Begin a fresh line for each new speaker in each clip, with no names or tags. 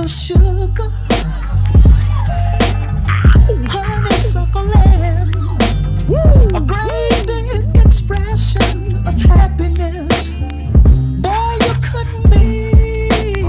little sugar, honeysuckle land, a great big expression of happiness. Boy, you couldn't miss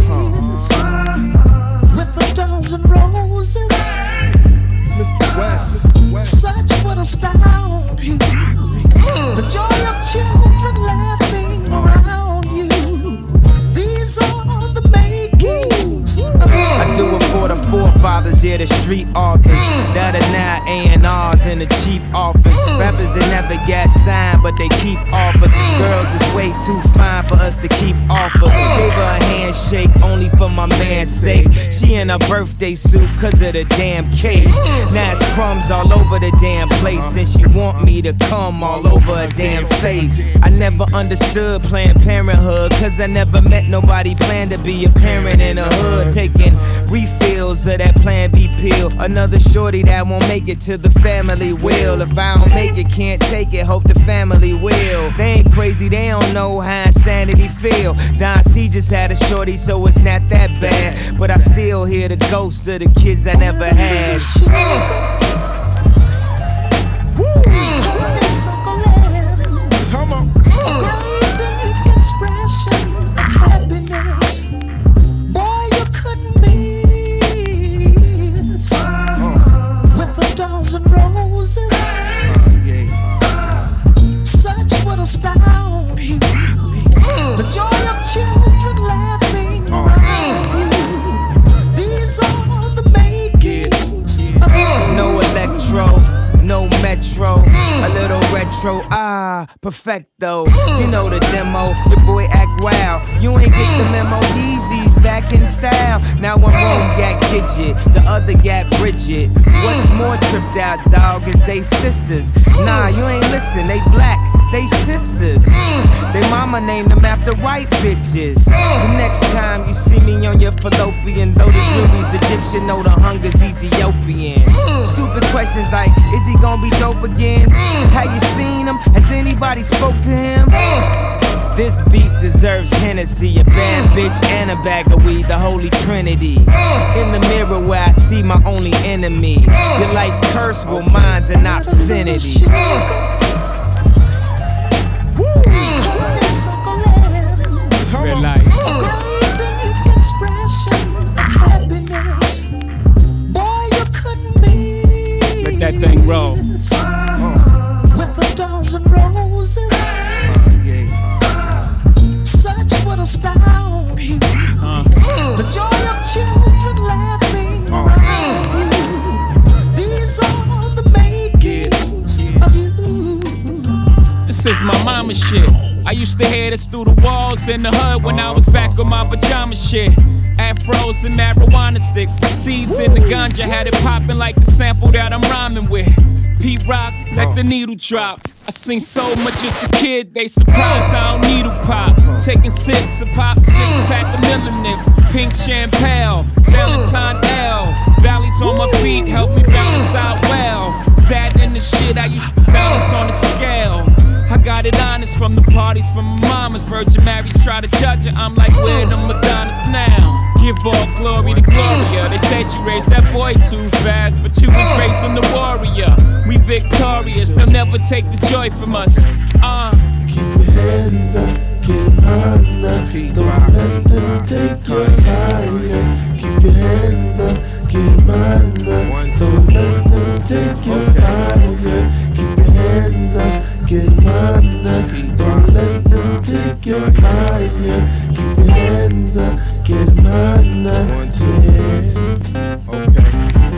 with a dozen roses.
Mr. West,
such would astound you. The joy of children laughing around you. These are the makings.
I do it for the forefathers, yeah, the street authors that are now A&Rs in a cheap office. Rappers that never got signed, but they keep offers. Girls is way too fine for us to keep offers. Gave her a handshake only for my man's sake. She in a birthday suit cause of the damn cake. Now it's crumbs all over the damn place, and she want me to come all over her damn face. I never understood Planned Parenthood, cause I never met nobody planned to be a parent in the hood. Taking refills of that Plan B pill. Another shorty that won't make it to the family will. If I don't make it, can't take it, hope the family will. They ain't crazy, they don't know how insanity feel. Don C just had a shorty, so it's not that bad. But I still hear the ghost of the kids I never had.
come on.
A great big expression of happiness. Boy, you couldn't miss with a dozen roses. Such would astound you. The joy of children laughing around you. These are the makings of
No electro, no metro, a little retro, perfecto. You know the demo, your boy act wild. You ain't get the memo, Yeezys back in style. Now one room got Gidget, the other got Bridget. What's more tripped out, dog, is they sisters. Nah, you ain't listen, they black, they sisters. They mama named them after white bitches. So next time you see me on your fallopian, though the jury's Egyptian, know the hunger's Ethiopian. Stupid questions like, is he gonna be dope again? Have you seen him? Has anybody spoke to him? This beat deserves Hennessy, a bad bitch and a bag of weed, the holy trinity. In the mirror where I see my only enemy. Your life's curse, well mine's an obscenity.
Red lights.
a great big expression of happiness. Boy, you couldn't miss.
Let that thing roll.
With a dozen roses. Such would astound you. The joy of children laughing around you. These are the makings of you.
This is my mama shit. I used to hear this through the walls in the hood when I was back on my pajama shit. Afros and marijuana sticks, seeds in the ganja, had it popping like the sample that I'm rhyming with. Pete Rock, let the needle drop. I seen so much as a kid, they surprised I don't needle pop. Taking sips of pop, 6-pack of Miller Nips, pink champagne, Valentine L. Valleys on my feet help me balance out well. That and the shit I used to balance on the scale. I got it honest from the parties from my mama's. Virgin Mary try to judge her, I'm like, where the Madonnas now? Give all glory to Gloria. They said you raised that boy too fast, but you was raising the warrior. We victorious, they'll never take the joy from us.
Keep your hands up, get under. Don't let them take your fire. Keep your hands up, get under. Don't let them take your fire. Keep your hands up, get under. Don't let them take your fire. Keep your hands up, get under. Yeah.
Okay.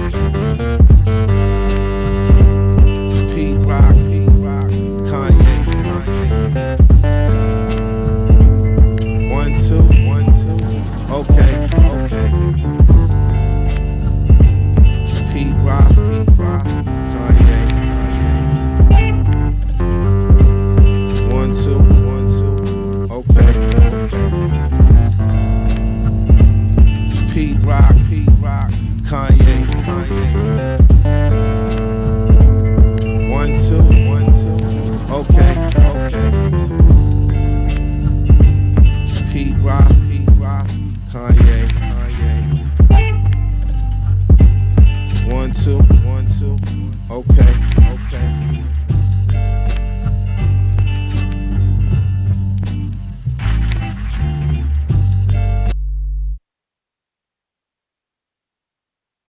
It's Pete Rock, Kanye. 1, 2. Okay. It's Pete Rock, Kanye. 1, 2. Okay. It's Pete Rock, Kanye. two, okay.